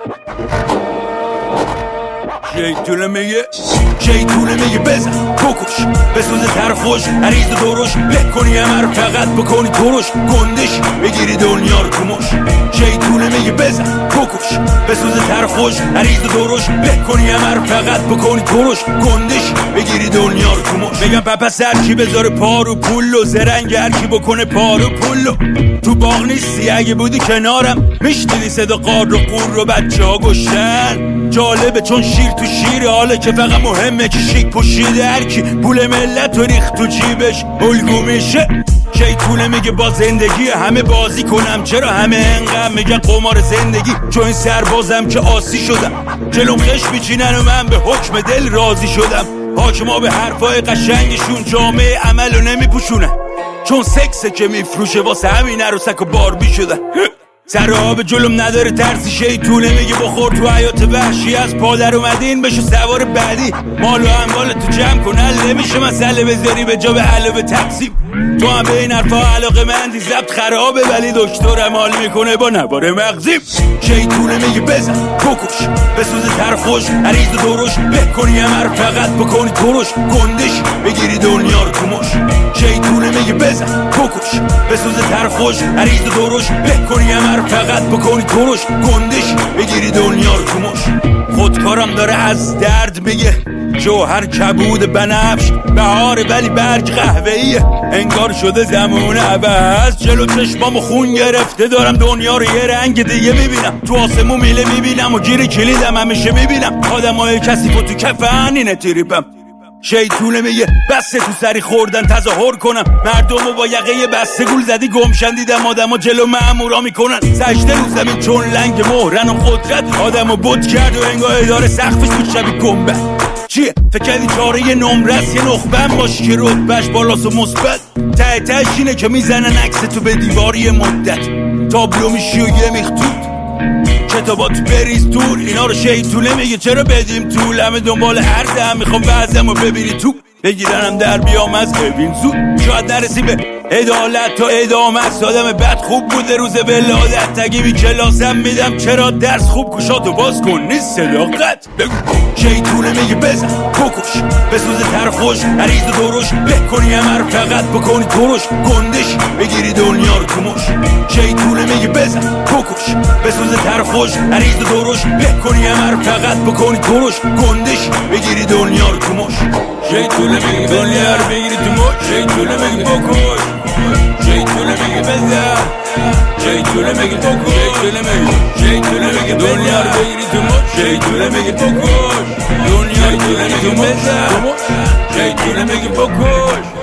شیطونه میگه بزن بکش بسوزه تر خوش عریض و درش له کنی همه رو فقط بکنی درش گندش بگیری دنیا رو کمش. شیطونه میگه بزن بکش بسوزه تر خوش عریض و درش له کنی همه رو فقط بکنی درش گندش بگیری دنیا رو کمش. میگم پپس هر کی بذاره پارو پولو زرنگ هر کی بکنه پارو پولو. تو باغ نیستی اگه بودی کنارم میشنیدی صدا قار و قور رو بچه ها گشتن. جالبه چون شیر تو شیره حاله که فقط مهمه که شیک پوشیده هر کی پول ملت و ریخت تو جیبش الگو میشه. شیطونه میگه با زندگی همه بازی کنم چرا همه انقدر میگن قمار زندگی چون این سربازم که آسی شدم جلوم خش میچینن و من به حکم دل راضی شدم. حاکما به حرفای قشنگشون جامعه عملو نمیپوشونن چون سکسه که میفروشه واسه همین عروسک و باربی شدن. سر آب جلوم نداره ترسی شیطونه میگه بخور تو حیات وحشی از پادر اومدین بشو سوار بعدی مال و اموال تو جمع کن حل نمیشه مسئله بذاری به جا به علاوه تقسیم. تو هم به این حرفا علاقه مندی ضبط خرابه ولی دکترم حال میکنه با نوار مغزیم. شیطونه میگه بزن بکش بسوزه تر خوش عریض و درش له کنی همه رو فقط بکنی درش گندش بگیری دنیا رو کمش. شیطونه میگه بزن بکش بسوزه تر خوش عریض و درش له کنی همه رو فقط بکنی درش گندش بگیری دنیا رو کمش. خودکارم داره از درد میگه جوهر کبود بنفش بهاره ولی برگ قهوه‌ایه انگار شده زمان عوض. جلو چشمامو خون گرفته دارم دنیا رو یه رنگ دیگه میبینم تو آسمون میله میبینم و گیر کلیدم همیشه میبینم آدمای کثیفو تو کفن اینه تریپم. شیطونه میگه بسته تو سری خوردن تظاهر کنم مردمو با یقه بسته گول زدی گمشن دیدم آدمو جلو مامورا میکنن سجده رو زمین چون لنگ مهرن و قدرت آدمو بت کرد و انگار اداره سقفش بود شبیه گنبد. چیه فکر کردی چاره یه نمرس یه نخبم باش که رتبهش بالاست و مثبت ته تهش اینه که میزنن عکس تو به دیواری مدت تابلو میشی و یه میختود کتابات بریز دور. اینا رو شیطونه میگه چرا بدیم طول همه دنبال عرض هم میخوام وضعمو ببینی تو بگیرنم در بیام از ببین زود شاید نرسی به عدالت تا ادامه است. آدم بد خوب بوده روز ولادت تگی بی کلاسم میدم چرا درس خوب گشاتو باز کن نیست صداقت بگو. شیطونه میگه بزن بکش بسوزه تر خوش عریض و درش له کنی همه رو فقط بکنی درش گندش بگیری دنیا رو کمش. شیطونه میگه بزن بکش بسوزه تر خوش عریض و درش له کنی همه رو فقط بکنی درش گندش بگیری دنیا رو کمش. شیطونه میگه دنیا رو بگیری تو مش. شیطونه میگه بکش شیطونه میگه بزن شیطونه میگه بکش شیطونه میگه دنیا رو بگیری تو مش. شیطونه میگه بکش دنیا رو بگیری تو مش. شیطونه میگه بکش